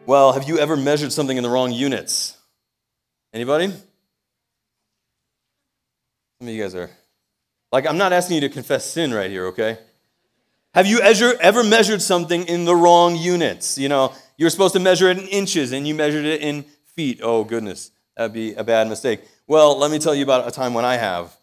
Well, have you ever measured something in the wrong units? Anybody? Some of you guys are. Like, I'm not asking you to confess sin right here, okay? Have you ever measured something in the wrong units? You know, you're supposed to measure it in inches and you measured it in feet. Oh, goodness, that'd be a bad mistake. Well, let me tell you about a time when I have.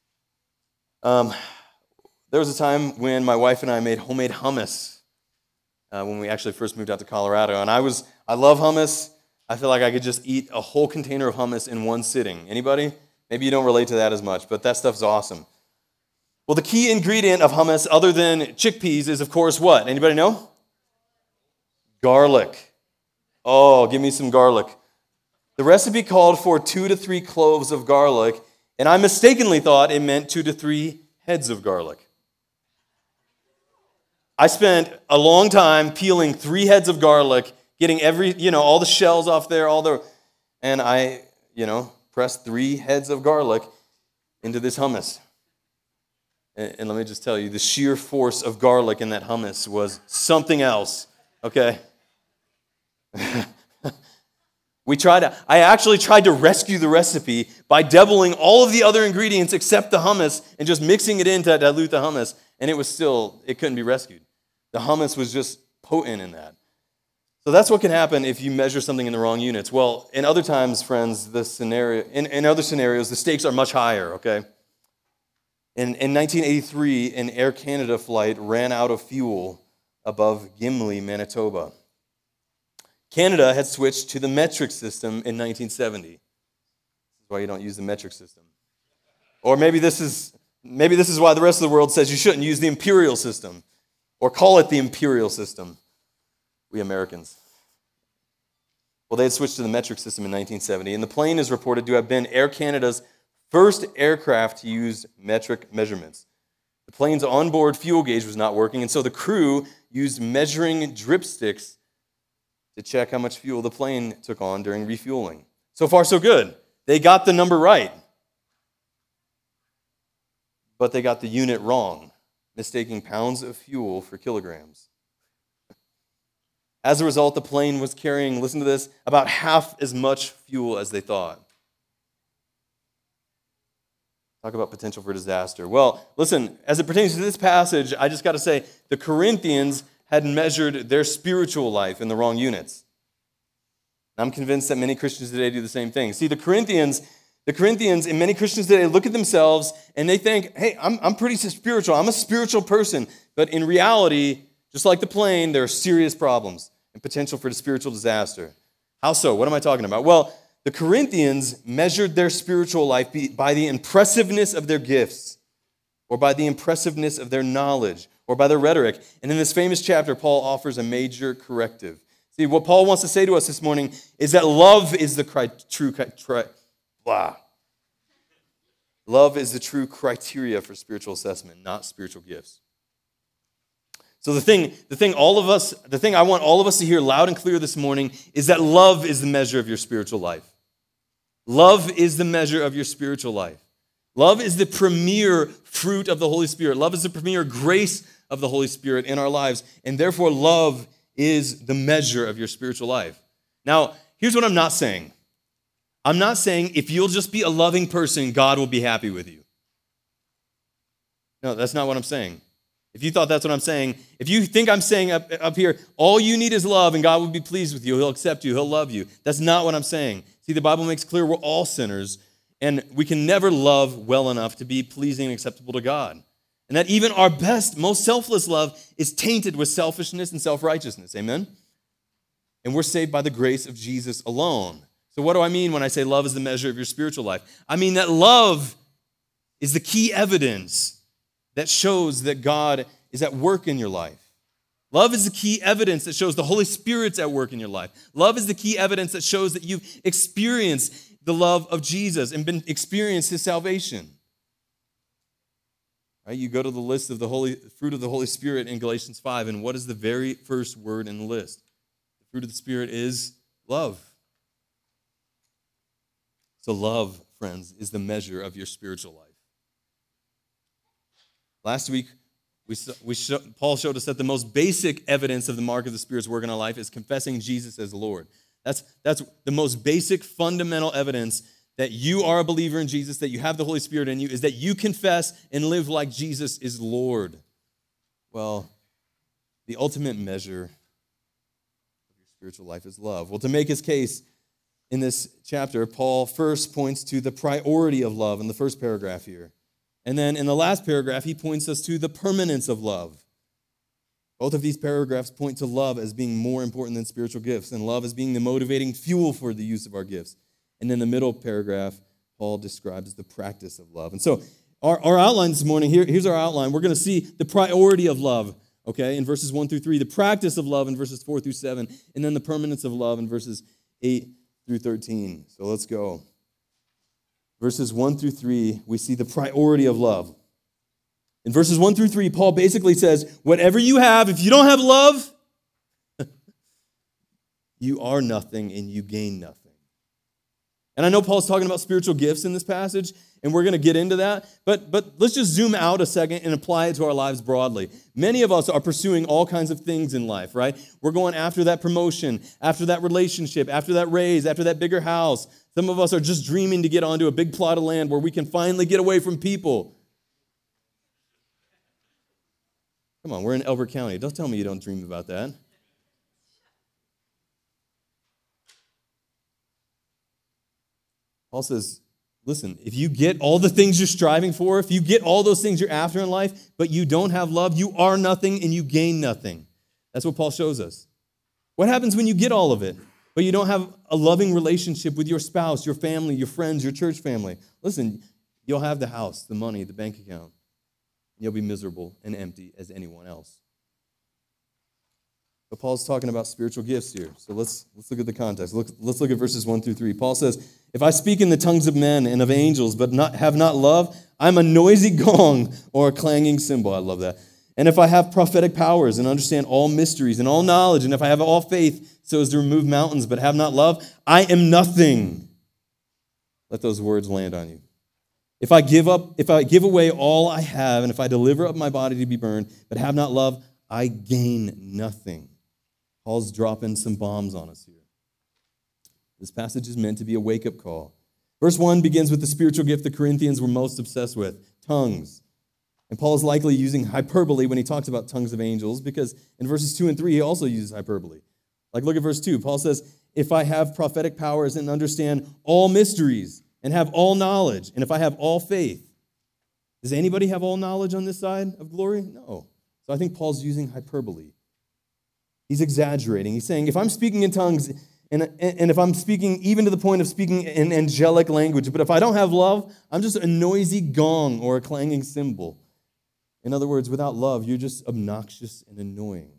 There was a time when my wife and I made homemade hummus when we actually first moved out to Colorado. And I love hummus. I feel like I could just eat a whole container of hummus in one sitting. Anybody? Maybe you don't relate to that as much, but that stuff's awesome. Well, the key ingredient of hummus, other than chickpeas, is, of course, what? Anybody know? Garlic. Oh, give me some garlic. The recipe called for 2 to 3 cloves of garlic, and I mistakenly thought it meant 2 to 3 heads of garlic. I spent a long time peeling 3 heads of garlic, getting all the shells off there, and I, pressed 3 heads of garlic into this hummus. And let me just tell you, the sheer force of garlic in that hummus was something else, okay? I actually tried to rescue the recipe by doubling all of the other ingredients except the hummus and just mixing it in to dilute the hummus, and it couldn't be rescued. The hummus was just potent in that. So that's what can happen if you measure something in the wrong units. Well, in other times, friends, in other scenarios, the stakes are much higher, okay? In 1983, an Air Canada flight ran out of fuel above Gimli, Manitoba. Canada had switched to the metric system in 1970. This is why you don't use the metric system. Or maybe this is why the rest of the world says you shouldn't use the imperial system, or call it the imperial system. We Americans. Well, they had switched to the metric system in 1970, and the plane is reported to have been Air Canada's first aircraft to use metric measurements. The plane's onboard fuel gauge was not working, and so the crew used measuring dripsticks to check how much fuel the plane took on during refueling. So far, so good. They got the number right, but they got the unit wrong, mistaking pounds of fuel for kilograms. As a result, the plane was carrying, listen to this, about half as much fuel as they thought. Talk about potential for disaster. Well, listen, as it pertains to this passage, I just got to say, the Corinthians had measured their spiritual life in the wrong units. I'm convinced that many Christians today do the same thing. See, the Corinthians and many Christians today look at themselves and they think, hey, I'm pretty spiritual. I'm a spiritual person. But in reality, just like the plane, there are serious problems and potential for spiritual disaster. How so? What am I talking about? Well, the Corinthians measured their spiritual life by the impressiveness of their gifts, or by the impressiveness of their knowledge, or by their rhetoric. And in this famous chapter, Paul offers a major corrective. See, what Paul wants to say to us this morning is that love is the Love is the true criteria for spiritual assessment, not spiritual gifts. So the thing I want all of us to hear loud and clear this morning is that love is the measure of your spiritual life. Love is the measure of your spiritual life. Love is the premier fruit of the Holy Spirit. Love is the premier grace of the Holy Spirit in our lives. And therefore, love is the measure of your spiritual life. Now, here's what I'm not saying. I'm not saying if you'll just be a loving person, God will be happy with you. No, that's not what I'm saying. If you thought that's what I'm saying, if you think I'm saying up here, all you need is love and God will be pleased with you, He'll accept you, He'll love you. That's not what I'm saying. See, the Bible makes clear we're all sinners and we can never love well enough to be pleasing and acceptable to God. And that even our best, most selfless love is tainted with selfishness and self-righteousness. Amen? And we're saved by the grace of Jesus alone. So what do I mean when I say love is the measure of your spiritual life? I mean that love is the key evidence that shows that God is at work in your life. Love is the key evidence that shows the Holy Spirit's at work in your life. Love is the key evidence that shows that you've experienced the love of Jesus and experienced His salvation. Right? You go to the list of the fruit of the Holy Spirit in Galatians 5, and what is the very first word in the list? The fruit of the Spirit is love. So love, friends, is the measure of your spiritual life. Last week, Paul showed us that the most basic evidence of the mark of the Spirit's work in our life is confessing Jesus as Lord. That's the most basic, fundamental evidence that you are a believer in Jesus, that you have the Holy Spirit in you, is that you confess and live like Jesus is Lord. Well, the ultimate measure of your spiritual life is love. Well, to make his case in this chapter, Paul first points to the priority of love in the first paragraph here. And then in the last paragraph, he points us to the permanence of love. Both of these paragraphs point to love as being more important than spiritual gifts, and love as being the motivating fuel for the use of our gifts. And in the middle paragraph, Paul describes the practice of love. And so our outline this morning, here's our outline. We're going to see the priority of love, okay, in verses 1 through 3, the practice of love in verses 4 through 7, and then the permanence of love in verses 8 through 13. So let's go. Verses 1 through 3, we see the priority of love. In verses 1 through 3, Paul basically says, whatever you have, if you don't have love, you are nothing and you gain nothing. And I know Paul's talking about spiritual gifts in this passage, and we're going to get into that, but let's just zoom out a second and apply it to our lives broadly. Many of us are pursuing all kinds of things in life, right? We're going after that promotion, after that relationship, after that raise, after that bigger house. Some of us are just dreaming to get onto a big plot of land where we can finally get away from people. Come on, we're in Elbert County. Don't tell me you don't dream about that. Paul says, listen, if you get all the things you're striving for, if you get all those things you're after in life, but you don't have love, you are nothing and you gain nothing. That's what Paul shows us. What happens when you get all of it, but you don't have a loving relationship with your spouse, your family, your friends, your church family? Listen, you'll have the house, the money, the bank account. You'll be miserable and empty as anyone else. But Paul's talking about spiritual gifts here. So let's look at the context. Let's look at verses 1 through 3. Paul says, if I speak in the tongues of men and of angels, but have not love, I'm a noisy gong or a clanging cymbal. I love that. And if I have prophetic powers and understand all mysteries and all knowledge, and if I have all faith so as to remove mountains, but have not love, I am nothing. Let those words land on you. If I give away all I have, and if I deliver up my body to be burned, but have not love, I gain nothing. Paul's dropping some bombs on us here. This passage is meant to be a wake-up call. Verse 1 begins with the spiritual gift the Corinthians were most obsessed with, tongues. And Paul is likely using hyperbole when he talks about tongues of angels, because in verses 2 and 3, he also uses hyperbole. Like, look at verse 2. Paul says, if I have prophetic powers and understand all mysteries and have all knowledge, and if I have all faith. Does anybody have all knowledge on this side of glory? No. So I think Paul's using hyperbole. He's exaggerating. He's saying, if I'm speaking in tongues, and if I'm speaking even to the point of speaking in angelic language, but if I don't have love, I'm just a noisy gong or a clanging cymbal. In other words, without love, you're just obnoxious and annoying.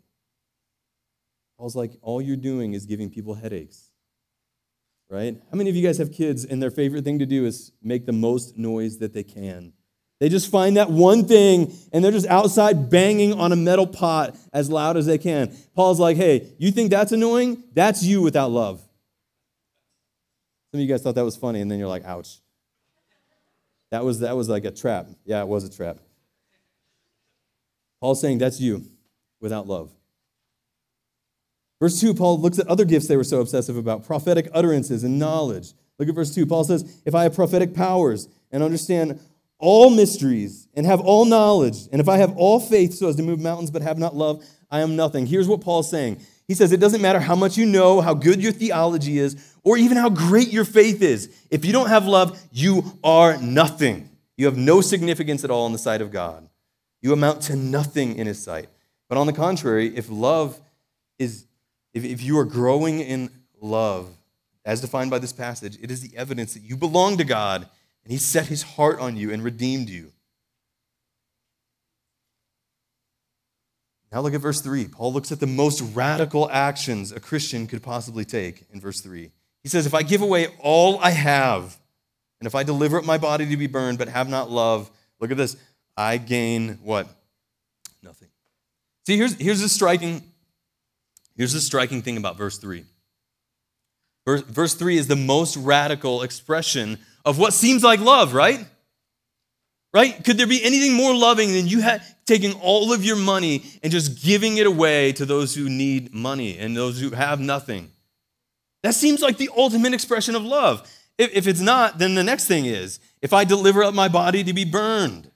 Paul's like, all you're doing is giving people headaches, right? How many of you guys have kids and their favorite thing to do is make the most noise that they can? They just find that one thing, and they're just outside banging on a metal pot as loud as they can. Paul's like, hey, you think that's annoying? That's you without love. Some of you guys thought that was funny, and then you're like, ouch. That was like a trap. Yeah, it was a trap. Paul's saying that's you without love. Verse 2, Paul looks at other gifts they were so obsessive about, prophetic utterances and knowledge. Look at verse 2. Paul says, if I have prophetic powers and understand all mysteries and have all knowledge, and if I have all faith so as to move mountains but have not love, I am nothing. Here's what Paul's saying. He says it doesn't matter how much you know, how good your theology is, or even how great your faith is. If you don't have love, you are nothing. You have no significance at all in the sight of God. You amount to nothing in his sight. But on the contrary, if you are growing in love, as defined by this passage, it is the evidence that you belong to God, and he set his heart on you and redeemed you. Now look at verse 3. Paul looks at the most radical actions a Christian could possibly take in verse 3. He says, if I give away all I have, and if I deliver up my body to be burned but have not love, look at this, I gain what? Nothing. See, here's the striking thing about verse 3. Verse 3 is the most radical expression of what seems like love, right? Right? Could there be anything more loving than taking all of your money and just giving it away to those who need money and those who have nothing. That seems like the ultimate expression of love. If it's not, then the next thing is, if I deliver up my body to be burned.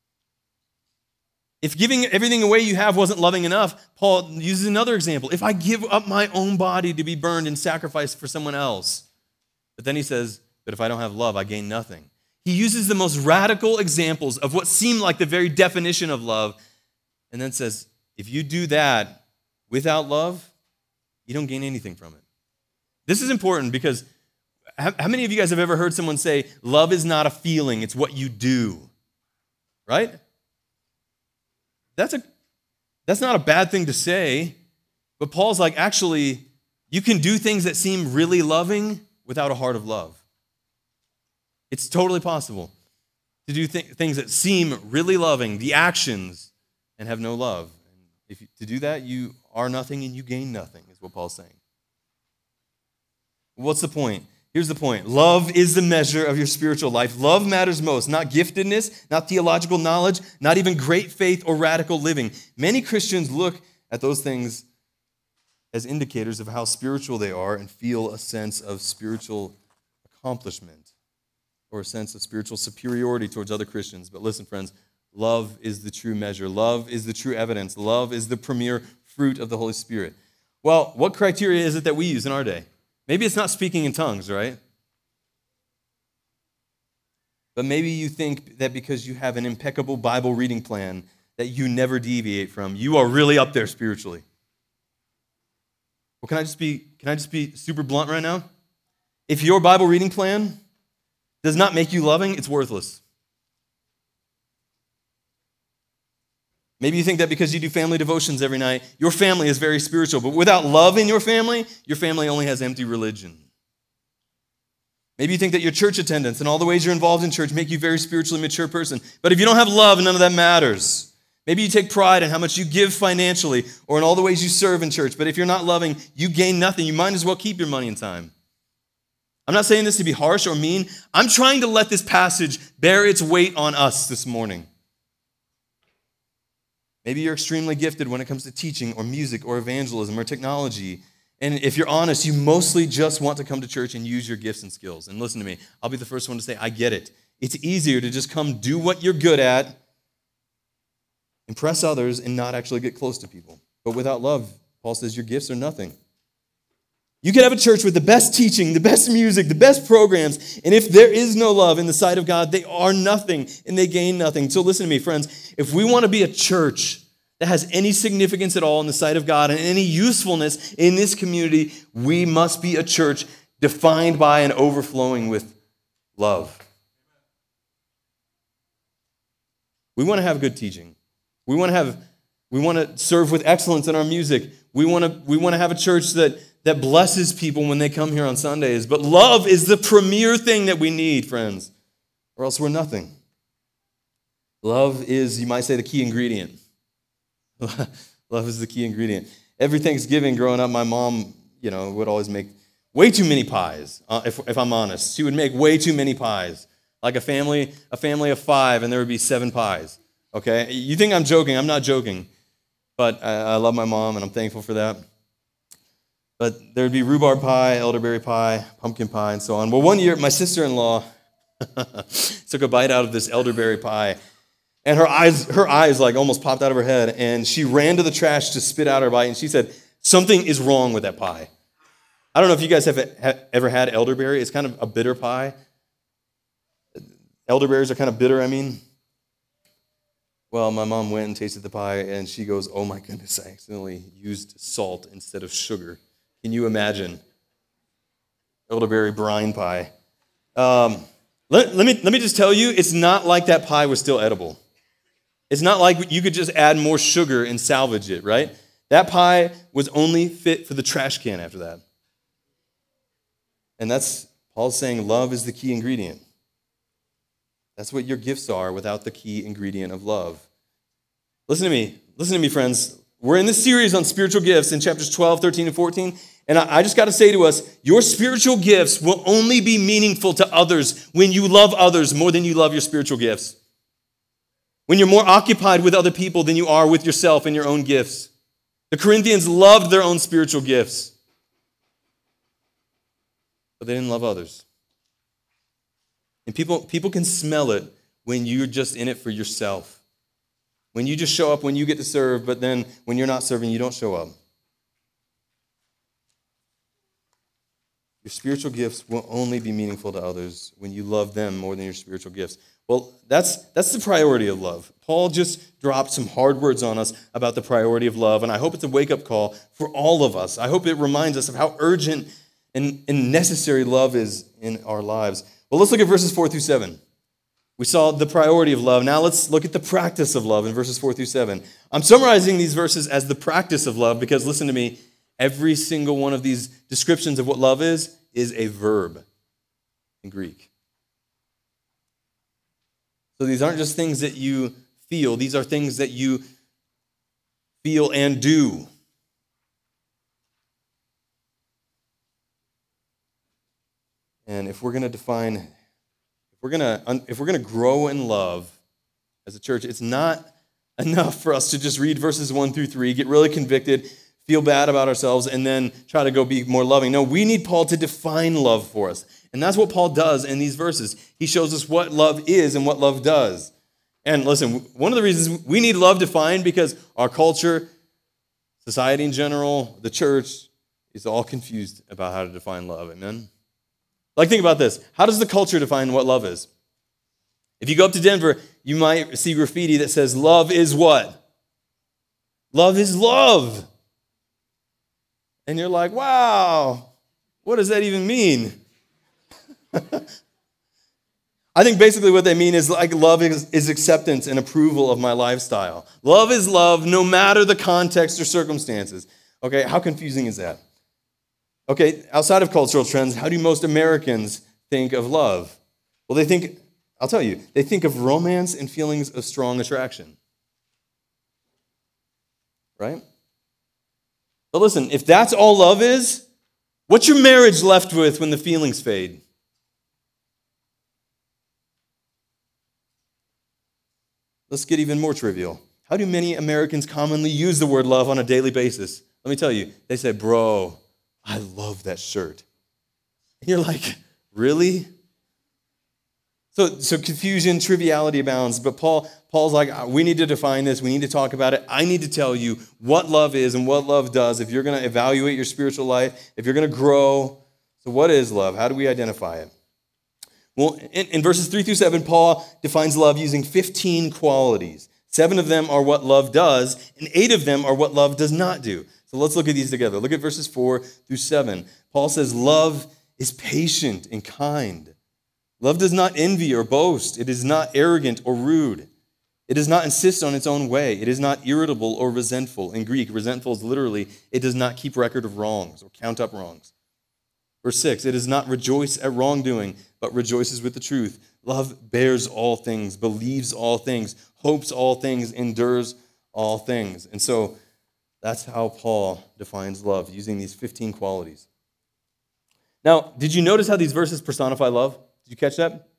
If giving everything away you have wasn't loving enough, Paul uses another example. If I give up my own body to be burned and sacrificed for someone else. But then he says, but if I don't have love, I gain nothing. He uses the most radical examples of what seem like the very definition of love, and then says, if you do that without love, you don't gain anything from it. This is important because how many of you guys have ever heard someone say, love is not a feeling, it's what you do, right? That's not a bad thing to say, but Paul's like, actually, you can do things that seem really loving without a heart of love. It's totally possible to do things that seem really loving, the actions, and have no love. And to do that, you are nothing and you gain nothing, is what Paul's saying. What's the point? Here's the point. Love is the measure of your spiritual life. Love matters most, not giftedness, not theological knowledge, not even great faith or radical living. Many Christians look at those things as indicators of how spiritual they are and feel a sense of spiritual accomplishment or a sense of spiritual superiority towards other Christians. But listen, friends, love is the true measure. Love is the true evidence. Love is the premier fruit of the Holy Spirit. Well, what criteria is it that we use in our day? Maybe it's not speaking in tongues, right? But maybe you think that because you have an impeccable Bible reading plan that you never deviate from, you are really up there spiritually. Well, can I just be super blunt right now? If your Bible reading plan does not make you loving, it's worthless. Maybe you think that because you do family devotions every night, your family is very spiritual, but without love in your family only has empty religion. Maybe you think that your church attendance and all the ways you're involved in church make you a very spiritually mature person, but if you don't have love, none of that matters. Maybe you take pride in how much you give financially or in all the ways you serve in church, but if you're not loving, you gain nothing. You might as well keep your money and time. I'm not saying this to be harsh or mean. I'm trying to let this passage bear its weight on us this morning. Maybe you're extremely gifted when it comes to teaching or music or evangelism or technology. And if you're honest, you mostly just want to come to church and use your gifts and skills. And listen to me, I'll be the first one to say, I get it. It's easier to just come do what you're good at, impress others, and not actually get close to people. But without love, Paul says your gifts are nothing. You could have a church with the best teaching, the best music, the best programs, and if there is no love in the sight of God, they are nothing and they gain nothing. So listen to me, friends. If we want to be a church that has any significance at all in the sight of God and any usefulness in this community, we must be a church defined by and overflowing with love. We want to have good teaching. We want to serve with excellence in our music. We want to have a church that blesses people when they come here on Sundays. But love is the premier thing that we need, friends, or else we're nothing. Love is, you might say, the key ingredient. Love is the key ingredient. Every Thanksgiving growing up, my mom, would always make way too many pies, if I'm honest. She would make way too many pies. Like a family of 5, and there would be 7 pies. Okay? You think I'm joking. I'm not joking. But I love my mom, and I'm thankful for that. But there would be rhubarb pie, elderberry pie, pumpkin pie, and so on. Well, one year, my sister-in-law took a bite out of this elderberry pie, and her eyes like almost popped out of her head, and she ran to the trash to spit out her bite, and she said, something is wrong with that pie. I don't know if you guys have ever had elderberry. It's kind of a bitter pie. Elderberries are kind of bitter, Well, my mom went and tasted the pie, and she goes, oh my goodness, I accidentally used salt instead of sugar. Can you imagine? Elderberry brine pie. Let me just tell you, it's not like that pie was still edible. It's not like you could just add more sugar and salvage it, right? That pie was only fit for the trash can after that. And that's, Paul's saying, love is the key ingredient. That's what your gifts are without the key ingredient of love. Listen to me, friends. We're in this series on spiritual gifts in chapters 12, 13, and 14. And I just got to say to us, your spiritual gifts will only be meaningful to others when you love others more than you love your spiritual gifts. when you're more occupied with other people than you are with yourself and your own gifts. The Corinthians loved their own spiritual gifts, but they didn't love others. And people can smell it when you're just in it for yourself. When you just show up when you get to serve, but then when you're not serving, you don't show up. Your spiritual gifts will only be meaningful to others when you love them more than your spiritual gifts. Well, that's the priority of love. Paul just dropped some hard words on us about the priority of love, and I hope it's a wake-up call for all of us. I hope it reminds us of how urgent and necessary love is in our lives. Well, let's look at verses 4 through 7. We saw the priority of love. Now let's look at the practice of love in verses 4 through 7. I'm summarizing these verses as the practice of love because, listen to me, every single one of these descriptions of what love is a verb in Greek. So these aren't just things that you feel. These are things that you feel and do. And if we're going to grow in love as a church, it's not enough for us to just read verses 1 through 3, get really convicted, feel bad about ourselves, and then try to go be more loving. No, we need Paul to define love for us. And that's what Paul does in these verses. He shows us what love is and what love does. And listen, one of the reasons we need love defined because our culture, society in general, the church is all confused about how to define love. Amen? Like, think about this. How does the culture define what love is? If you go up to Denver, you might see graffiti that says, love is what? Love is love. And you're like, wow, what does that even mean? I think basically what they mean is like love is acceptance and approval of my lifestyle. Love is love no matter the context or circumstances. Okay, how confusing is that? Okay, outside of cultural trends, how do most Americans think of love? Well, I'll tell you, they think of romance and feelings of strong attraction. Right? But listen, if that's all love is, what's your marriage left with when the feelings fade? Let's get even more trivial. How do many Americans commonly use the word love on a daily basis? Let me tell you, they say, bro, I love that shirt. And you're like, really? So confusion, triviality abounds, but Paul's like, we need to define this, we need to talk about it. I need to tell you what love is and what love does if you're going to evaluate your spiritual life, if you're going to grow. So what is love? How do we identify it? Well, in verses 3 through 7, Paul defines love using 15 qualities. 7 of them are what love does, and 8 of them are what love does not do. So let's look at these together. Look at verses 4 through 7. Paul says, love is patient and kind. Love does not envy or boast. It is not arrogant or rude. It does not insist on its own way. It is not irritable or resentful. In Greek, resentful is literally, it does not keep record of wrongs or count up wrongs. Verse 6, it does not rejoice at wrongdoing, but rejoices with the truth. Love bears all things, believes all things, hopes all things, endures all things. And so that's how Paul defines love, using these 15 qualities. Now, did you notice how these verses personify love? Did you catch that?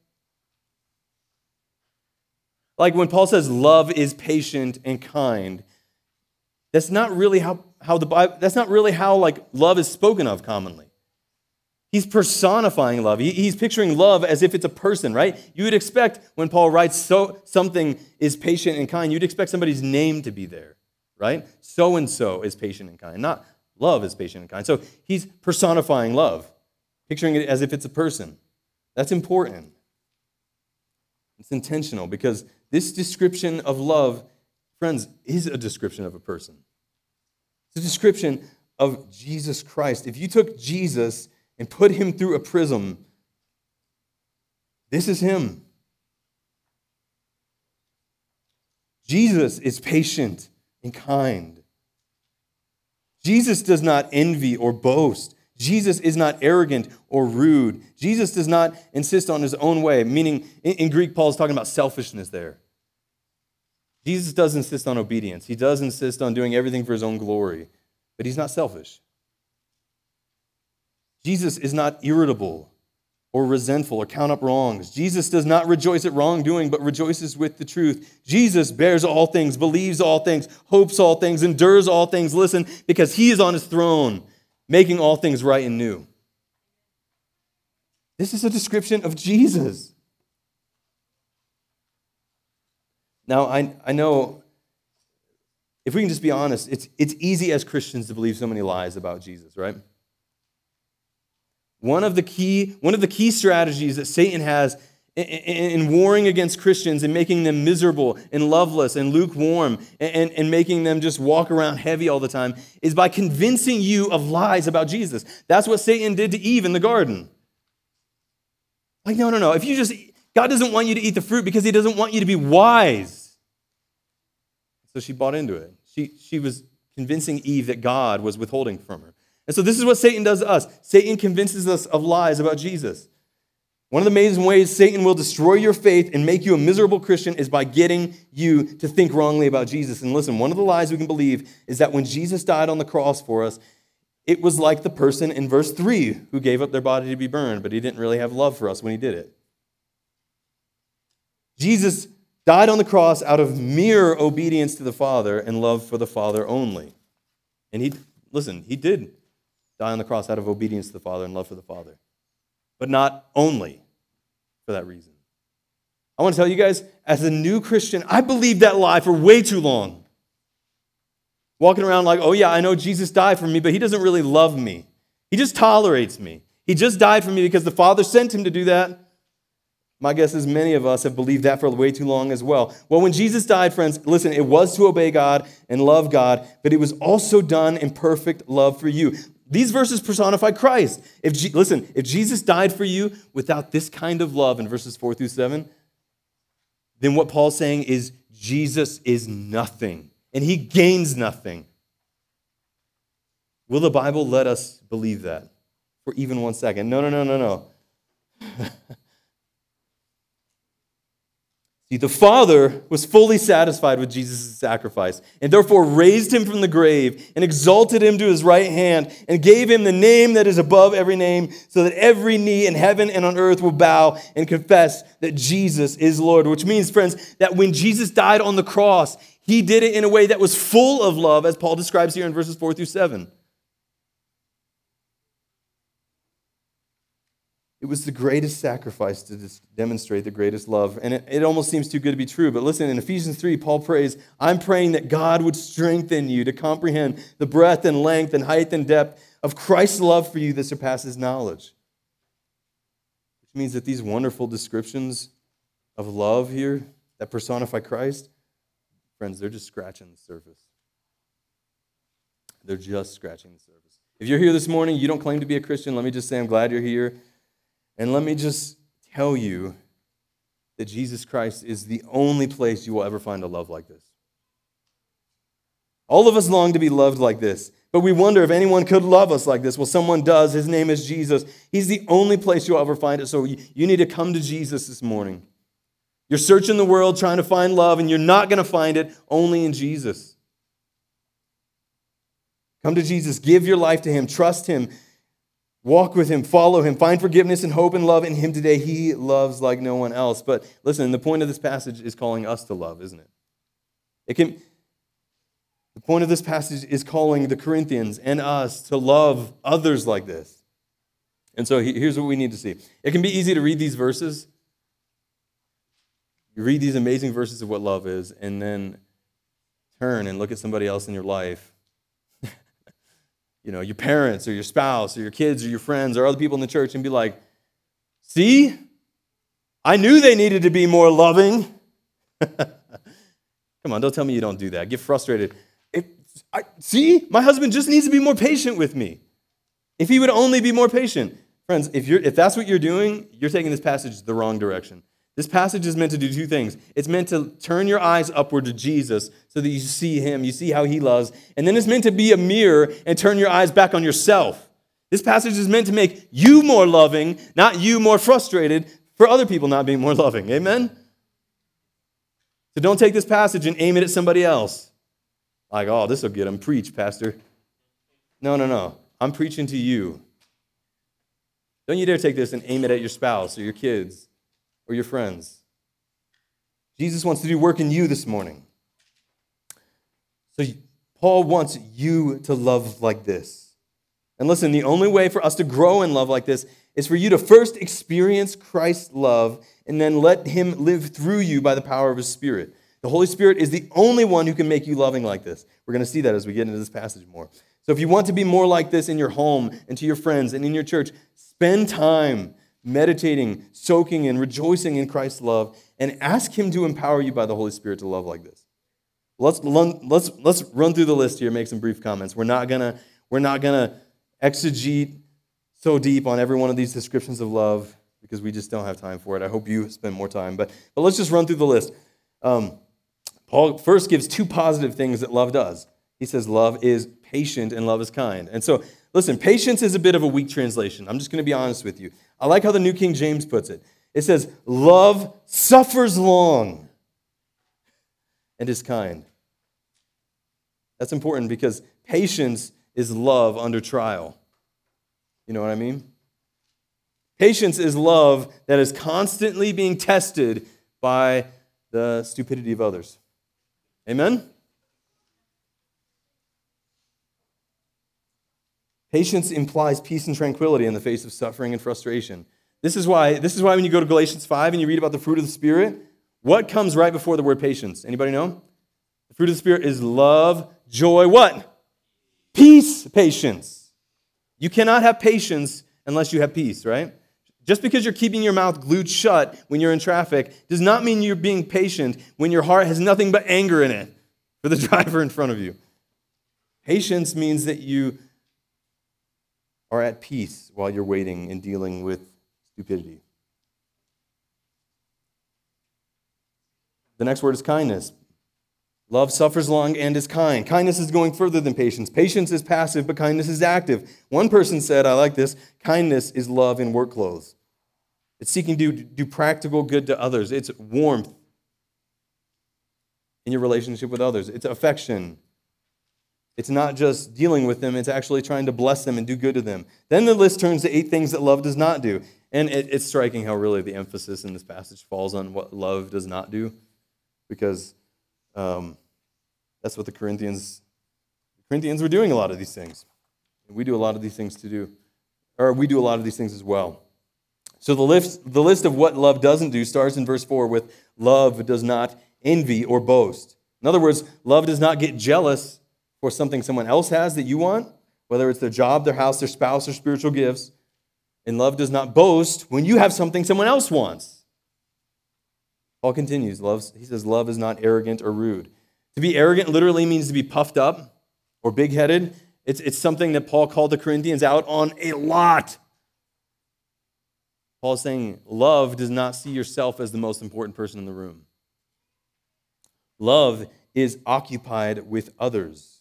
Like when Paul says love is patient and kind, that's not really how the Bible, that's not really how like love is spoken of commonly. He's personifying love. He's picturing love as if it's a person, right? You would expect when Paul writes something is patient and kind, you'd expect somebody's name to be there, right? So-and-so is patient and kind, not love is patient and kind. So he's personifying love, picturing it as if it's a person. That's important. It's intentional because this description of love, friends, is a description of a person. It's a description of Jesus Christ. If you took Jesus and put him through a prism, this is him. Jesus is patient and kind. Jesus does not envy or boast. Jesus is not arrogant or rude. Jesus does not insist on his own way, meaning in Greek, Paul is talking about selfishness there. Jesus does insist on obedience. He does insist on doing everything for his own glory, but he's not selfish. Jesus is not irritable. or resentful or count up wrongs. Jesus does not rejoice at wrongdoing, but rejoices with the truth. Jesus bears all things, believes all things, hopes all things, endures all things. Listen, because he is on his throne, making all things right and new. This is a description of Jesus. Now, I know, if we can just be honest, it's easy as Christians to believe so many lies about Jesus, right? One of the key strategies that Satan has in warring against Christians and making them miserable and loveless and lukewarm and making them just walk around heavy all the time is by convincing you of lies about Jesus. That's what Satan did to Eve in the garden. Like, no. God doesn't want you to eat the fruit because he doesn't want you to be wise. So she bought into it. She was convincing Eve that God was withholding from her. And so this is what Satan does to us. Satan convinces us of lies about Jesus. One of the amazing ways Satan will destroy your faith and make you a miserable Christian is by getting you to think wrongly about Jesus. And listen, one of the lies we can believe is that when Jesus died on the cross for us, it was like the person in verse 3 who gave up their body to be burned, but he didn't really have love for us when he did it. Jesus died on the cross out of mere obedience to the Father and love for the Father only. And he did die on the cross out of obedience to the Father and love for the Father. But not only for that reason. I want to tell you guys, as a new Christian, I believed that lie for way too long. Walking around like, oh yeah, I know Jesus died for me, but he doesn't really love me. He just tolerates me. He just died for me because the Father sent him to do that. My guess is many of us have believed that for way too long as well. Well, when Jesus died, friends, listen, it was to obey God and love God, but it was also done in perfect love for you. These verses personify Christ. If Jesus died for you without this kind of love in verses 4 through 7, then what Paul's saying is Jesus is nothing, and he gains nothing. Will the Bible let us believe that for even 1 second? No. See, the Father was fully satisfied with Jesus' sacrifice and therefore raised him from the grave and exalted him to his right hand and gave him the name that is above every name so that every knee in heaven and on earth will bow and confess that Jesus is Lord. Which means, friends, that when Jesus died on the cross, he did it in a way that was full of love, as Paul describes here in verses 4 through 7. It was the greatest sacrifice to demonstrate the greatest love. And it almost seems too good to be true. But listen, in Ephesians 3, Paul prays, I'm praying that God would strengthen you to comprehend the breadth and length and height and depth of Christ's love for you that surpasses knowledge. Which means that these wonderful descriptions of love here that personify Christ, friends, they're just scratching the surface. They're just scratching the surface. If you're here this morning, you don't claim to be a Christian, let me just say I'm glad you're here. And let me just tell you that Jesus Christ is the only place you will ever find a love like this. All of us long to be loved like this, but we wonder if anyone could love us like this. Well, someone does. His name is Jesus. He's the only place you'll ever find it, so you need to come to Jesus this morning. You're searching the world trying to find love, and you're not going to find it only in Jesus. Come to Jesus. Give your life to him. Trust him. Walk with him, follow him, find forgiveness and hope and love in him today. He loves like no one else. But listen, the point of this passage is calling us to love, isn't it? The point of this passage is calling the Corinthians and us to love others like this. And so here's what we need to see. It can be easy to read these verses. You read these amazing verses of what love is, and then turn and look at somebody else in your life. Your parents or your spouse or your kids or your friends or other people in the church and be like, see, I knew they needed to be more loving. Come on, don't tell me you don't do that. Get frustrated. See, my husband just needs to be more patient with me. If he would only be more patient. Friends, if that's what you're doing, you're taking this passage the wrong direction. This passage is meant to do two things. It's meant to turn your eyes upward to Jesus so that you see him, you see how he loves. And then it's meant to be a mirror and turn your eyes back on yourself. This passage is meant to make you more loving, not you more frustrated for other people not being more loving. Amen? So don't take this passage and aim it at somebody else. Like, oh, this will get them. Preach, Pastor. No. I'm preaching to you. Don't you dare take this and aim it at your spouse or your kids or your friends. Jesus wants to do work in you this morning. So Paul wants you to love like this. And listen, the only way for us to grow in love like this is for you to first experience Christ's love and then let him live through you by the power of his Spirit. The Holy Spirit is the only one who can make you loving like this. We're going to see that as we get into this passage more. So if you want to be more like this in your home and to your friends and in your church, spend time meditating, soaking in, rejoicing in Christ's love, and ask him to empower you by the Holy Spirit to love like this. Let's run through the list here and make some brief comments. We're not gonna exegete so deep on every one of these descriptions of love because we just don't have time for it. I hope you spend more time, but let's just run through the list. Paul first gives two positive things that love does. He says love is patient and love is kind. And so, listen, patience is a bit of a weak translation. I'm just going to be honest with you. I like how the New King James puts it. It says, love suffers long and is kind. That's important because patience is love under trial. You know what I mean? Patience is love that is constantly being tested by the stupidity of others. Amen? Patience implies peace and tranquility in the face of suffering and frustration. This is why when you go to Galatians 5 and you read about the fruit of the Spirit, what comes right before the word patience? Anybody know? The fruit of the Spirit is love, joy, what? Peace, patience. You cannot have patience unless you have peace, right? Just because you're keeping your mouth glued shut when you're in traffic does not mean you're being patient when your heart has nothing but anger in it for the driver in front of you. Patience means that you are at peace while you're waiting and dealing with stupidity. The next word is kindness. Love suffers long and is kind. Kindness is going further than patience. Patience is passive, but kindness is active. One person said, I like this, kindness is love in work clothes. It's seeking to do practical good to others. It's warmth in your relationship with others. It's affection. It's not just dealing with them, it's actually trying to bless them and do good to them. Then the list turns to 8 things that love does not do. And it's striking how really the emphasis in this passage falls on what love does not do. Because that's what the Corinthians were doing a lot of these things. We do a lot of these things we do a lot of these things as well. So the list of what love doesn't do starts in verse 4 with love does not envy or boast. In other words, love does not get jealous for something someone else has that you want, whether it's their job, their house, their spouse, or spiritual gifts. And love does not boast when you have something someone else wants. Paul continues, he says, love is not arrogant or rude. To be arrogant literally means to be puffed up or big-headed. It's something that Paul called the Corinthians out on a lot. Paul is saying, love does not see yourself as the most important person in the room. Love is occupied with others,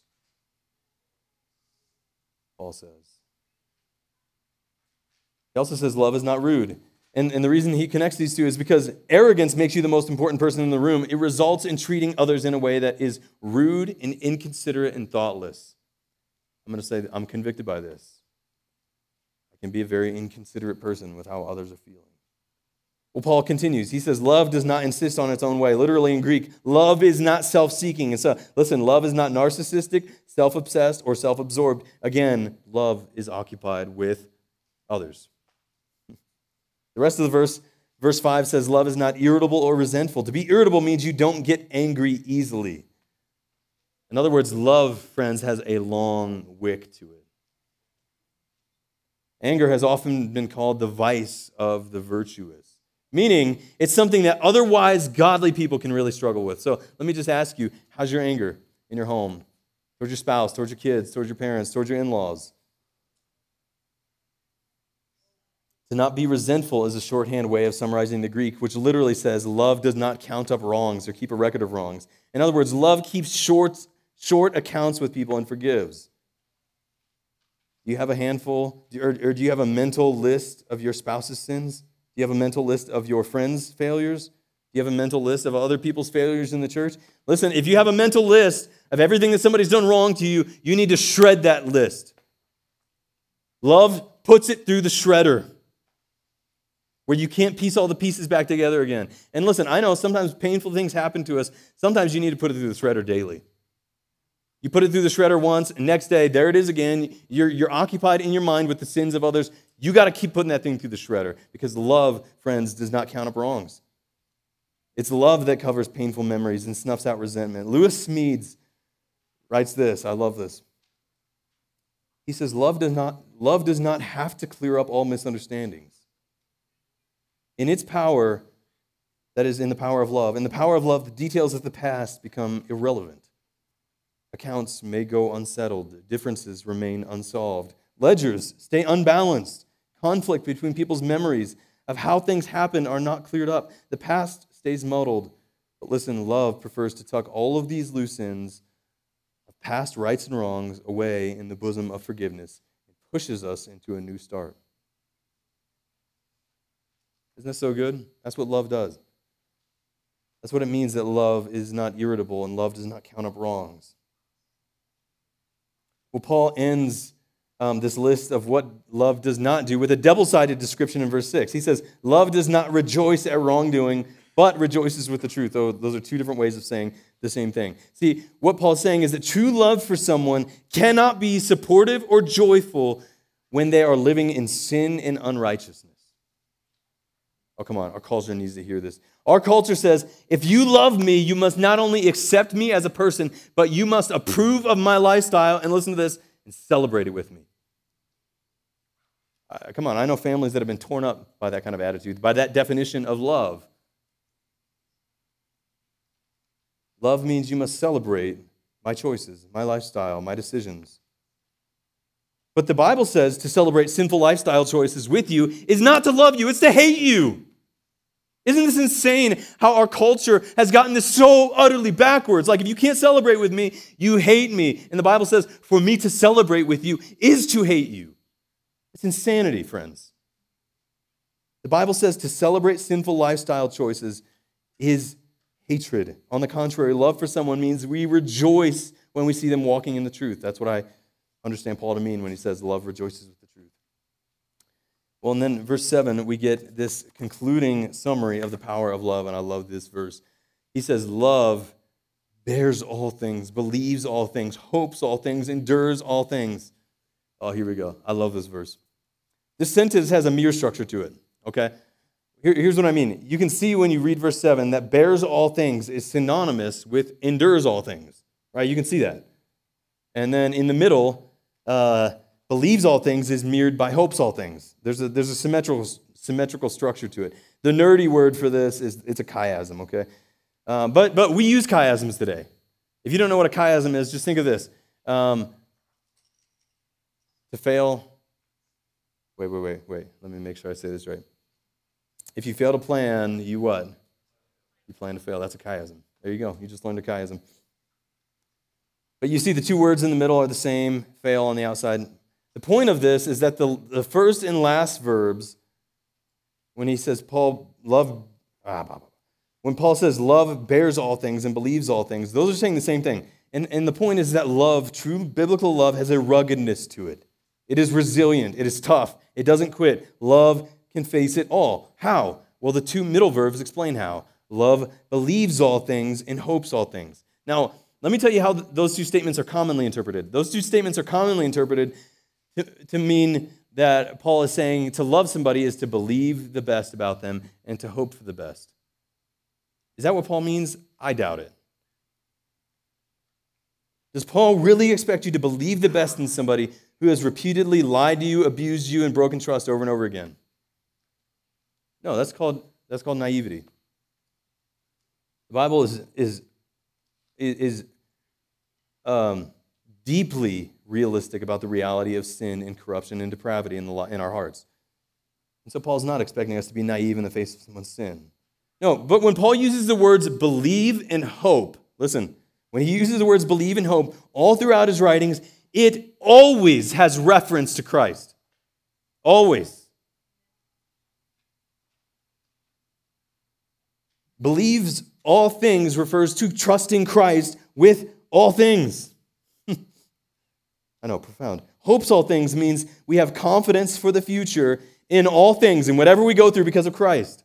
Paul says. He also says love is not rude. And the reason he connects these two is because arrogance makes you the most important person in the room. It results in treating others in a way that is rude and inconsiderate and thoughtless. I'm going to say that I'm convicted by this. I can be a very inconsiderate person with how others are feeling. Well, Paul continues. He says, love does not insist on its own way. Literally in Greek, love is not self-seeking. And so, listen, love is not narcissistic, self-obsessed, or self-absorbed. Again, love is occupied with others. The rest of the verse 5 says, love is not irritable or resentful. To be irritable means you don't get angry easily. In other words, love, friends, has a long wick to it. Anger has often been called the vice of the virtuous, meaning it's something that otherwise godly people can really struggle with. So let me just ask you, how's your anger in your home, towards your spouse, towards your kids, towards your parents, towards your in-laws? To not be resentful is a shorthand way of summarizing the Greek, which literally says love does not count up wrongs or keep a record of wrongs. In other words, love keeps short accounts with people and forgives. Do you have a handful, or do you have a mental list of your spouse's sins? Do you have a mental list of your friends' failures? Do you have a mental list of other people's failures in the church? Listen, if you have a mental list of everything that somebody's done wrong to you, you need to shred that list. Love puts it through the shredder. where you can't piece all the pieces back together again. And listen, I know sometimes painful things happen to us. Sometimes you need to put it through the shredder daily. You put it through the shredder once, and next day, there it is again. You're occupied in your mind with the sins of others. You got to keep putting that thing through the shredder, because love, friends, does not count up wrongs. It's love that covers painful memories and snuffs out resentment. Lewis Smedes writes this. I love this. He says, love does not have to clear up all misunderstandings. In its power, that is in the power of love. In the power of love, the details of the past become irrelevant. Accounts may go unsettled. Differences remain unsolved. Ledgers stay unbalanced. Conflict between people's memories of how things happen are not cleared up. The past stays muddled. But listen, love prefers to tuck all of these loose ends of past rights and wrongs away in the bosom of forgiveness and pushes us into a new start. Isn't that so good? That's what love does. That's what it means that love is not irritable and love does not count up wrongs. Well, Paul ends this list of what love does not do with a double-sided description in verse 6. He says, love does not rejoice at wrongdoing, but rejoices with the truth. Oh, those are two different ways of saying the same thing. See, what Paul's saying is that true love for someone cannot be supportive or joyful when they are living in sin and unrighteousness. Oh, come on. Our culture needs to hear this. Our culture says, if you love me, you must not only accept me as a person, but you must approve of my lifestyle, and listen to this, and celebrate it with me. Come on. I know families that have been torn up by that kind of attitude, by that definition of love. Love means you must celebrate my choices, my lifestyle, my decisions. But the Bible says to celebrate sinful lifestyle choices with you is not to love you, it's to hate you. Isn't this insane how our culture has gotten this so utterly backwards? Like, if you can't celebrate with me, you hate me. And the Bible says, for me to celebrate with you is to hate you. It's insanity, friends. The Bible says to celebrate sinful lifestyle choices is hatred. On the contrary, love for someone means we rejoice when we see them walking in the truth. That's what I understand Paul to mean when he says love rejoices with the truth. Well, and then verse 7, we get this concluding summary of the power of love, and I love this verse. He says, love bears all things, believes all things, hopes all things, endures all things. Oh, here we go. I love this verse. This sentence has a mirror structure to it, okay? Here's what I mean. You can see when you read verse 7 that bears all things is synonymous with endures all things, right? You can see that. And then in the middle, believes all things is mirrored by hopes all things. There's a symmetrical structure to it. The nerdy word for this is it's a chiasm, okay? But we use chiasms today. If you don't know what a chiasm is, just think of this. To fail. Wait. Let me make sure I say this right. If you fail to plan, you what? You plan to fail. That's a chiasm. There you go. You just learned a chiasm. But you see the two words in the middle are the same, fail on the outside. The point of this is that the first and last verbs, when he says when Paul says love bears all things and believes all things, those are saying the same thing. And the point is that love, true biblical love, has a ruggedness to it. It is resilient. It is tough. It doesn't quit. Love can face it all. How? Well, the two middle verbs explain how. Love believes all things and hopes all things. Now, let me tell you how those two statements are commonly interpreted. Those two statements are commonly interpreted to mean that Paul is saying to love somebody is to believe the best about them and to hope for the best. Is that what Paul means? I doubt it. Does Paul really expect you to believe the best in somebody who has repeatedly lied to you, abused you, and broken trust over and over again? No, that's called naivety. The Bible is deeply realistic about the reality of sin and corruption and depravity in our hearts. And so Paul's not expecting us to be naive in the face of someone's sin. No, but when Paul uses the words believe and hope, listen, when he uses the words believe and hope all throughout his writings, it always has reference to Christ. Always. Believes all things refers to trusting Christ with all things. I know, profound. Hopes all things means we have confidence for the future in all things, in whatever we go through because of Christ.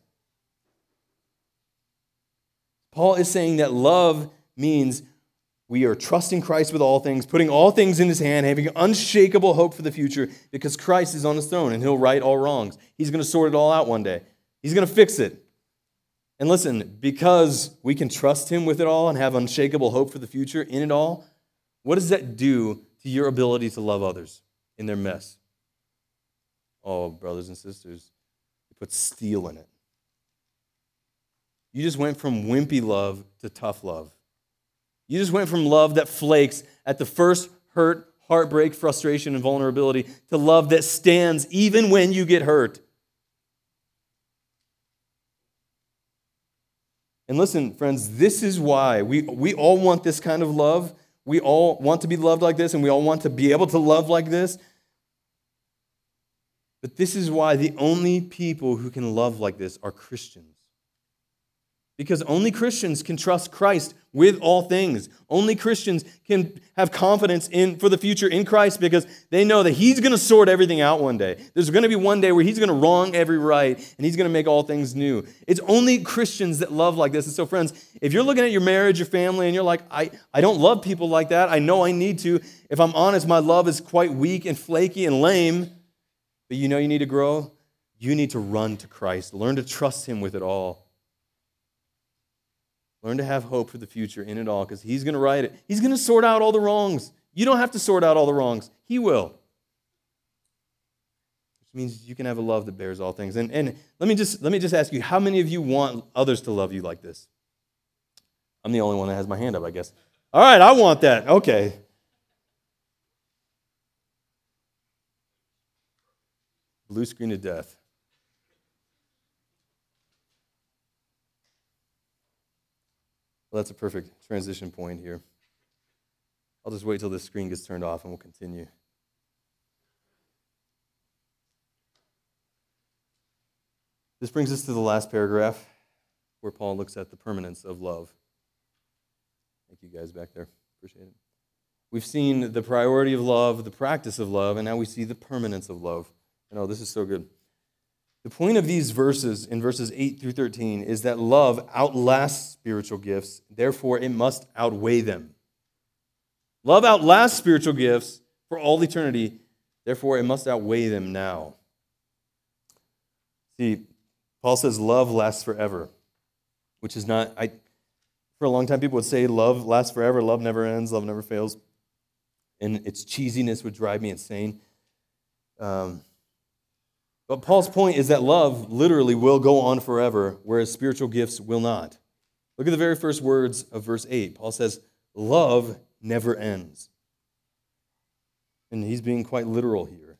Paul is saying that love means we are trusting Christ with all things, putting all things in his hand, having unshakable hope for the future because Christ is on his throne and he'll right all wrongs. He's going to sort it all out one day. He's going to fix it. And listen, because we can trust him with it all and have unshakable hope for the future in it all, what does that do to your ability to love others in their mess? Oh, brothers and sisters, it puts steel in it. You just went from wimpy love to tough love. You just went from love that flakes at the first hurt, heartbreak, frustration, and vulnerability to love that stands even when you get hurt. And listen, friends, this is why we all want this kind of love. We all want to be loved like this, and we all want to be able to love like this. But this is why the only people who can love like this are Christians. Because only Christians can trust Christ with all things. Only Christians can have confidence for the future in Christ because they know that he's going to sort everything out one day. There's going to be one day where he's going to wrong every right and he's going to make all things new. It's only Christians that love like this. And so, friends, if you're looking at your marriage, your family, and you're like, I don't love people like that. I know I need to. If I'm honest, my love is quite weak and flaky and lame. But you know you need to grow. You need to run to Christ. Learn to trust him with it all. Learn to have hope for the future in it all because he's going to right it. He's going to sort out all the wrongs. You don't have to sort out all the wrongs. He will. Which means you can have a love that bears all things. And let me just ask you, how many of you want others to love you like this? I'm the only one that has my hand up, I guess. All right, I want that. Okay. Blue screen of death. Well, that's a perfect transition point here. I'll just wait till this screen gets turned off and we'll continue. This brings us to the last paragraph where Paul looks at the permanence of love. Thank you guys back there. Appreciate it. We've seen the priority of love, the practice of love, and now we see the permanence of love. I know, this is so good. The point of these verses, in verses 8 through 13, is that love outlasts spiritual gifts, therefore it must outweigh them. Love outlasts spiritual gifts for all eternity, therefore it must outweigh them now. See, Paul says love lasts forever, which is not, for a long time people would say love lasts forever, love never ends, love never fails, and its cheesiness would drive me insane. But Paul's point is that love literally will go on forever, whereas spiritual gifts will not. Look at the very first words of verse 8. Paul says, love never ends. And he's being quite literal here.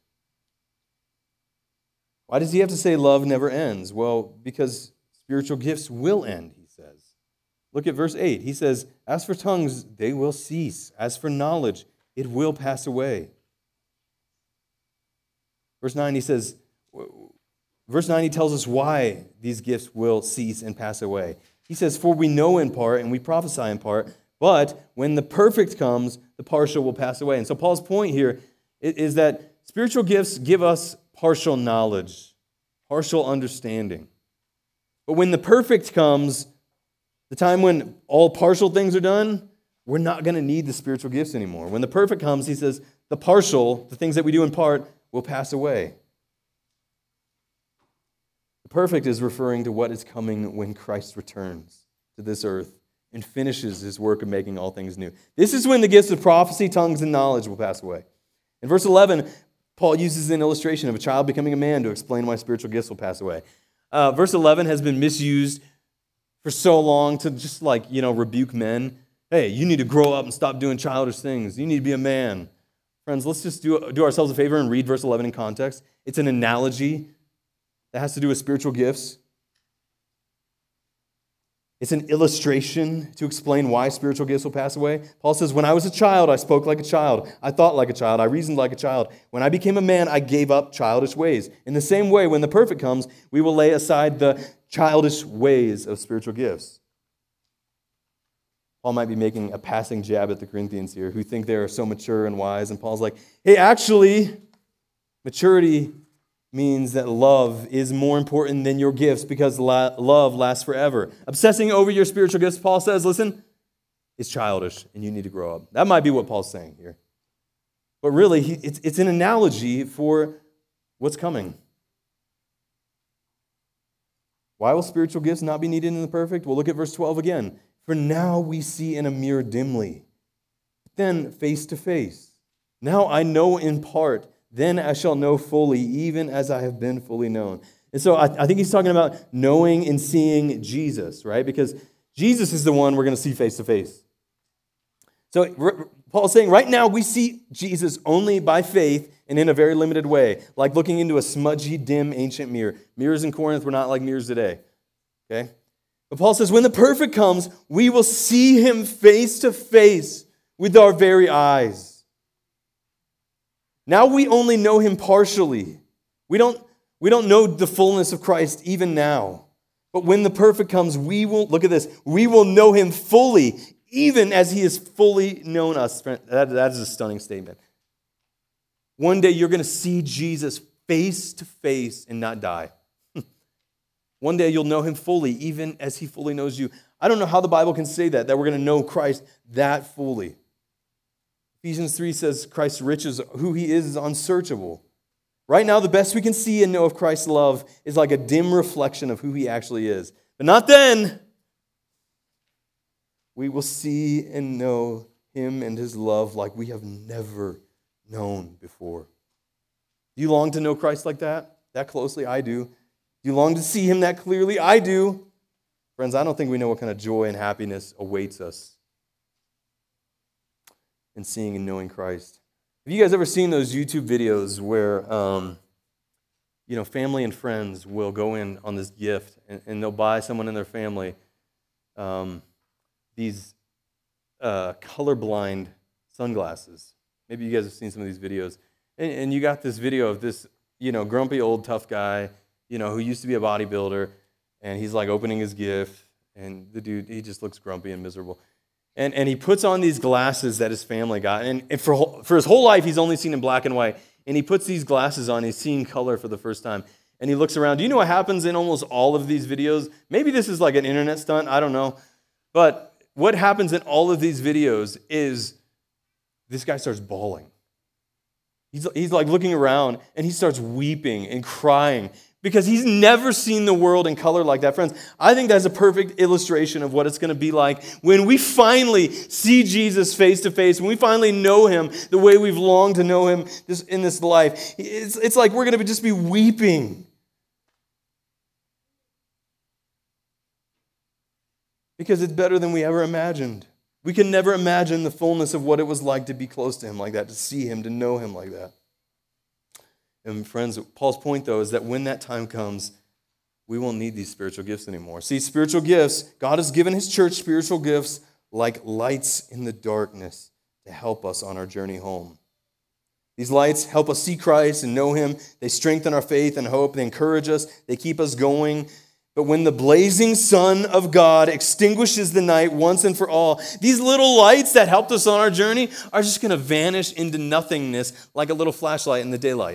Why does he have to say love never ends? Well, because spiritual gifts will end, he says. Look at verse 8. He says, as for tongues, they will cease. As for knowledge, it will pass away. Verse 9, he tells us why these gifts will cease and pass away. He says, for we know in part and we prophesy in part, but when the perfect comes, the partial will pass away. And so Paul's point here is that spiritual gifts give us partial knowledge, partial understanding. But when the perfect comes, the time when all partial things are done, we're not going to need the spiritual gifts anymore. When the perfect comes, he says, the partial, the things that we do in part, will pass away. The perfect is referring to what is coming when Christ returns to this earth and finishes his work of making all things new. This is when the gifts of prophecy, tongues, and knowledge will pass away. In verse 11, Paul uses an illustration of a child becoming a man to explain why spiritual gifts will pass away. Verse 11 has been misused for so long to just rebuke men. Hey, you need to grow up and stop doing childish things. You need to be a man. Friends, let's just do ourselves a favor and read verse 11 in context. It's an analogy that has to do with spiritual gifts. It's an illustration to explain why spiritual gifts will pass away. Paul says, when I was a child, I spoke like a child. I thought like a child. I reasoned like a child. When I became a man, I gave up childish ways. In the same way, when the perfect comes, we will lay aside the childish ways of spiritual gifts. Paul might be making a passing jab at the Corinthians here who think they are so mature and wise. And Paul's like, hey, actually, maturity means that love is more important than your gifts because love lasts forever. Obsessing over your spiritual gifts, Paul says, listen, is childish and you need to grow up. That might be what Paul's saying here. But really, it's an analogy for what's coming. Why will spiritual gifts not be needed in the perfect? Well, look at verse 12 again. For now we see in a mirror dimly, then face to face. Now I know in part, then I shall know fully, even as I have been fully known. And so I think he's talking about knowing and seeing Jesus, right? Because Jesus is the one we're going to see face to face. So Paul's saying right now we see Jesus only by faith and in a very limited way, like looking into a smudgy, dim, ancient mirror. Mirrors in Corinth were not like mirrors today, okay? But Paul says when the perfect comes, we will see him face to face with our very eyes. Now we only know him partially. We don't know the fullness of Christ even now. But when the perfect comes, we will, look at this, we will know him fully, even as he has fully known us. That is a stunning statement. One day you're going to see Jesus face to face and not die. One day you'll know him fully, even as he fully knows you. I don't know how the Bible can say that we're going to know Christ that fully. Ephesians 3 says Christ's riches, who he is unsearchable. Right now, the best we can see and know of Christ's love is like a dim reflection of who he actually is. But not then. We will see and know him and his love like we have never known before. Do you long to know Christ like that? That closely? I do. Do you long to see him that clearly? I do. Friends, I don't think we know what kind of joy and happiness awaits us in seeing and knowing Christ. Have you guys ever seen those YouTube videos where, family and friends will go in on this gift and they'll buy someone in their family these colorblind sunglasses? Maybe you guys have seen some of these videos. And you got this video of this, grumpy old tough guy, who used to be a bodybuilder, and he's like opening his gift, and the dude, he just looks grumpy and miserable. And he puts on these glasses that his family got. And for his whole life, he's only seen in black and white. And he puts these glasses on. He's seeing color for the first time. And he looks around. Do you know what happens in almost all of these videos? Maybe this is like an internet stunt. I don't know. But what happens in all of these videos is this guy starts bawling. He's like looking around, and he starts weeping and crying because he's never seen the world in color like that. Friends, I think that's a perfect illustration of what it's going to be like when we finally see Jesus face to face, when we finally know him the way we've longed to know him in this life. It's like we're going to just be weeping. Because it's better than we ever imagined. We can never imagine the fullness of what it was like to be close to him like that, to see him, to know him like that. And friends, Paul's point, though, is that when that time comes, we won't need these spiritual gifts anymore. See, spiritual gifts, God has given his church spiritual gifts like lights in the darkness to help us on our journey home. These lights help us see Christ and know him. They strengthen our faith and hope. They encourage us. They keep us going. But when the blazing sun of God extinguishes the night once and for all, these little lights that helped us on our journey are just going to vanish into nothingness like a little flashlight in the daylight.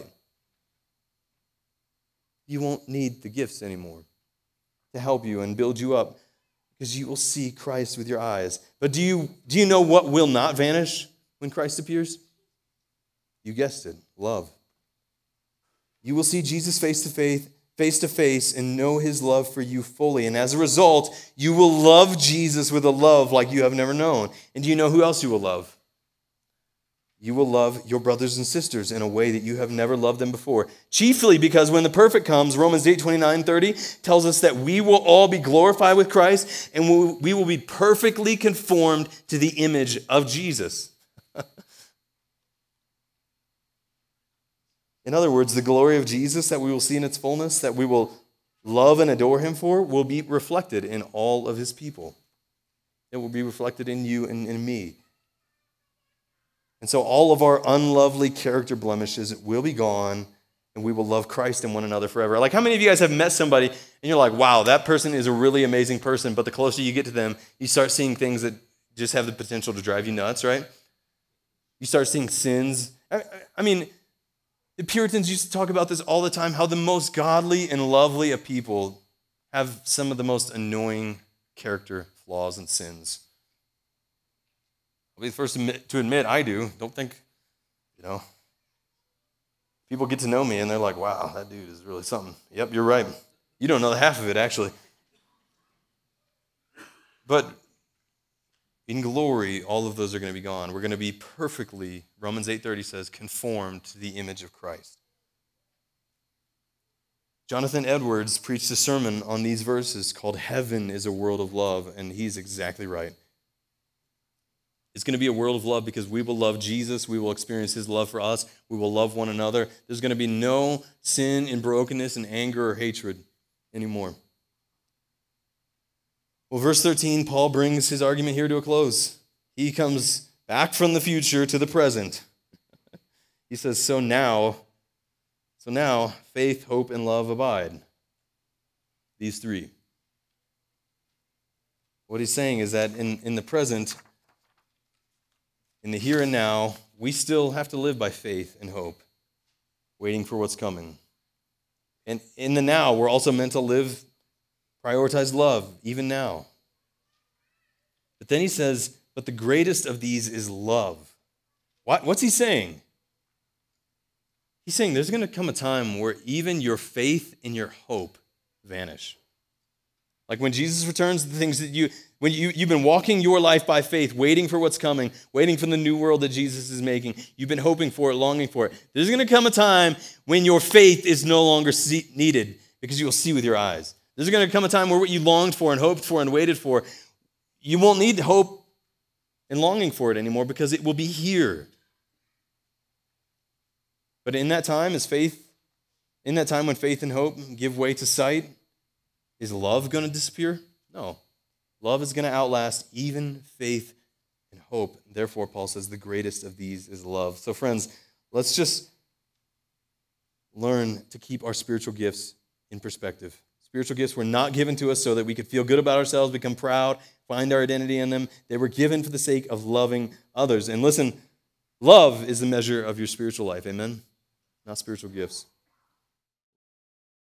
You won't need the gifts anymore to help you and build you up because you will see Christ with your eyes. But do you know what will not vanish when Christ appears? You guessed it, love. You will see Jesus face to face and know his love for you fully. And as a result, you will love Jesus with a love like you have never known. And do you know who else you will love? You will love your brothers and sisters in a way that you have never loved them before. Chiefly because when the perfect comes, Romans 8:29-30 tells us that we will all be glorified with Christ and we will be perfectly conformed to the image of Jesus. In other words, the glory of Jesus that we will see in its fullness, that we will love and adore him for, will be reflected in all of his people. It will be reflected in you and in me. And so all of our unlovely character blemishes will be gone, and we will love Christ and one another forever. Like, how many of you guys have met somebody, and you're like, wow, that person is a really amazing person, but the closer you get to them, you start seeing things that just have the potential to drive you nuts, right? You start seeing sins. I mean, The Puritans used to talk about this all the time, how the most godly and lovely of people have some of the most annoying character flaws and sins. I'll be the first to admit I do. Don't think, people get to know me and they're like, wow, that dude is really something. Yep, you're right. You don't know the half of it, actually. But in glory, all of those are going to be gone. We're going to be perfectly, Romans 8:30 says, conformed to the image of Christ. Jonathan Edwards preached a sermon on these verses called Heaven is a World of Love, and he's exactly right. It's going to be a world of love because we will love Jesus, we will experience his love for us, we will love one another. There's going to be no sin and brokenness and anger or hatred anymore. Well, verse 13, Paul brings his argument here to a close. He comes back from the future to the present. He says, So now, faith, hope, and love abide. These three. What he's saying is that in the present, in the here and now, we still have to live by faith and hope, waiting for what's coming. And in the now, we're also meant to prioritize love, even now. But then he says, but the greatest of these is love. What's he saying? He's saying there's going to come a time where even your faith and your hope vanish. Like when Jesus returns, the things that you've been walking your life by faith, waiting for what's coming, waiting for the new world that Jesus is making. You've been hoping for it, longing for it. There's going to come a time when your faith is no longer needed because you will see with your eyes. There's going to come a time where what you longed for and hoped for and waited for, you won't need hope and longing for it anymore because it will be here. But in that time, when faith and hope give way to sight, is love going to disappear? No. Love is going to outlast even faith and hope. Therefore, Paul says the greatest of these is love. So friends, let's just learn to keep our spiritual gifts in perspective. Spiritual gifts were not given to us so that we could feel good about ourselves, become proud, find our identity in them. They were given for the sake of loving others. And listen, love is the measure of your spiritual life. Amen? Not spiritual gifts.